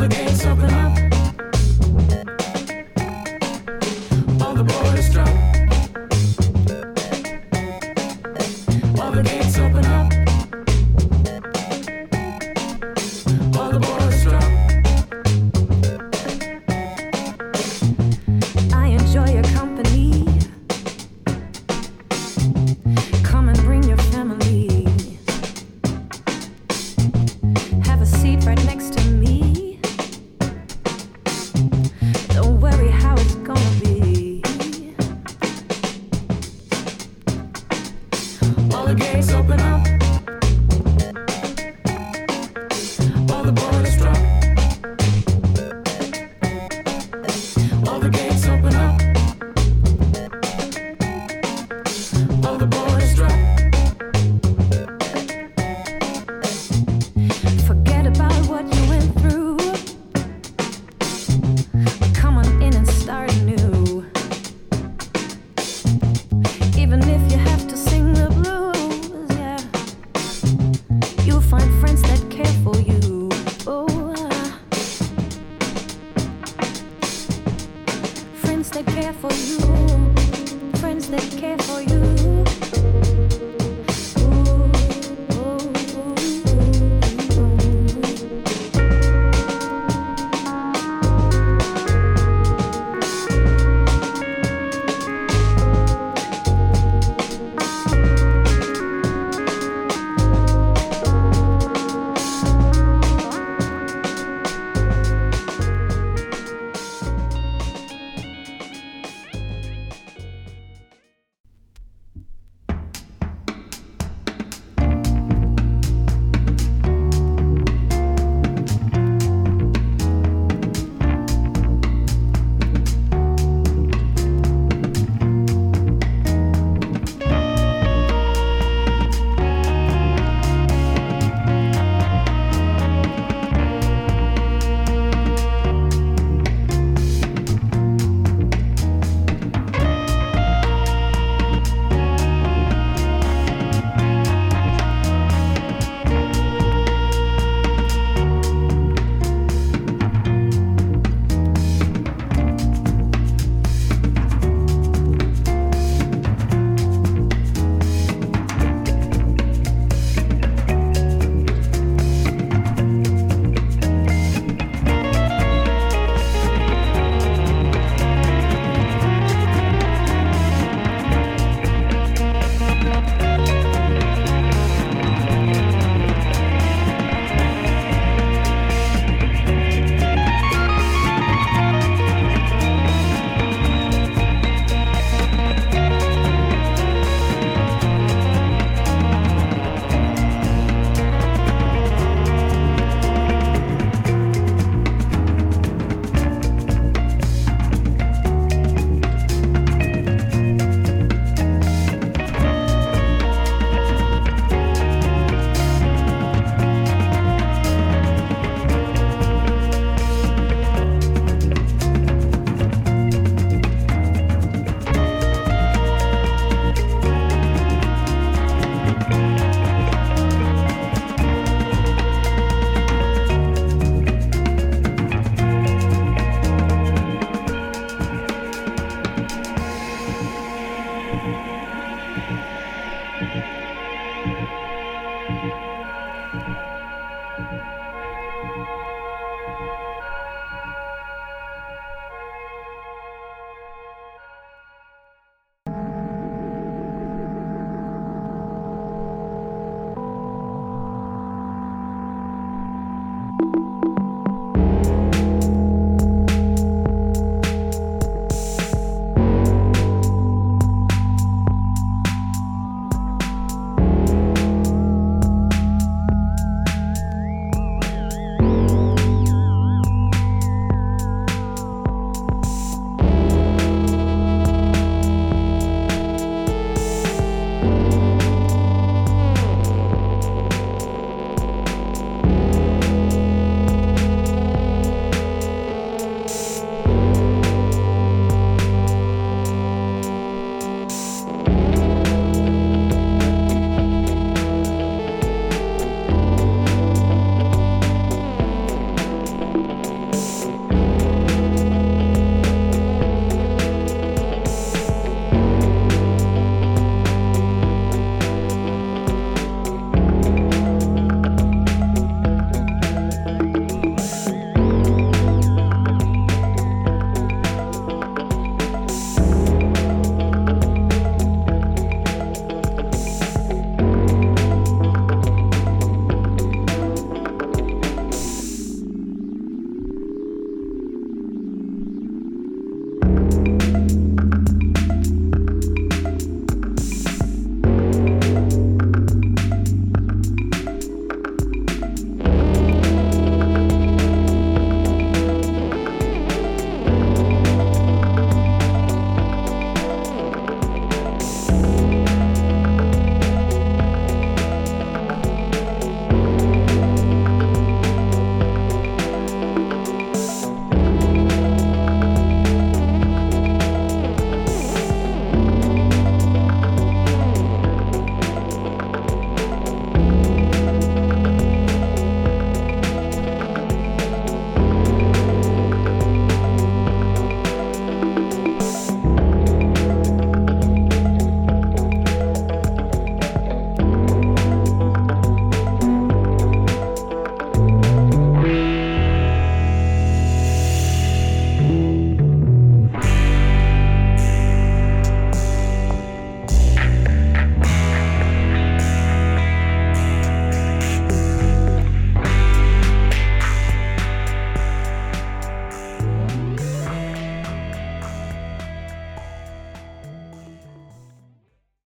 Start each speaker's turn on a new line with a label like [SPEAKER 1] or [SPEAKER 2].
[SPEAKER 1] the gates open up. All the borders drop. All the gates open up. All the borders drop.
[SPEAKER 2] I enjoy your company. Come and bring your family. Have a seat right next to me. Don't worry how it's gonna be.
[SPEAKER 1] All the gates open up. All the borders drop. All the gates open up. All the borders drop.
[SPEAKER 2] Forget about what you went through. Come on in and start anew. Even if you have to sing the blues, yeah, you'll find friends that care for you. Oh, friends that care for you. Friends that care for you. Ooh, ooh, ooh.